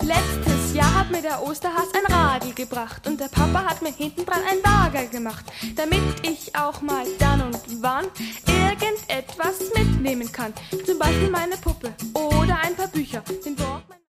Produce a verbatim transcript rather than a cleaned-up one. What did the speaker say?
Letztes Jahr hat mir der Osterhas ein Radl gebracht und der Papa hat mir hinten dran ein Lager gemacht, damit ich auch mal dann und wann irgendetwas mitnehmen kann. Zum Beispiel meine Puppe oder ein paar Bücher. Den Walkman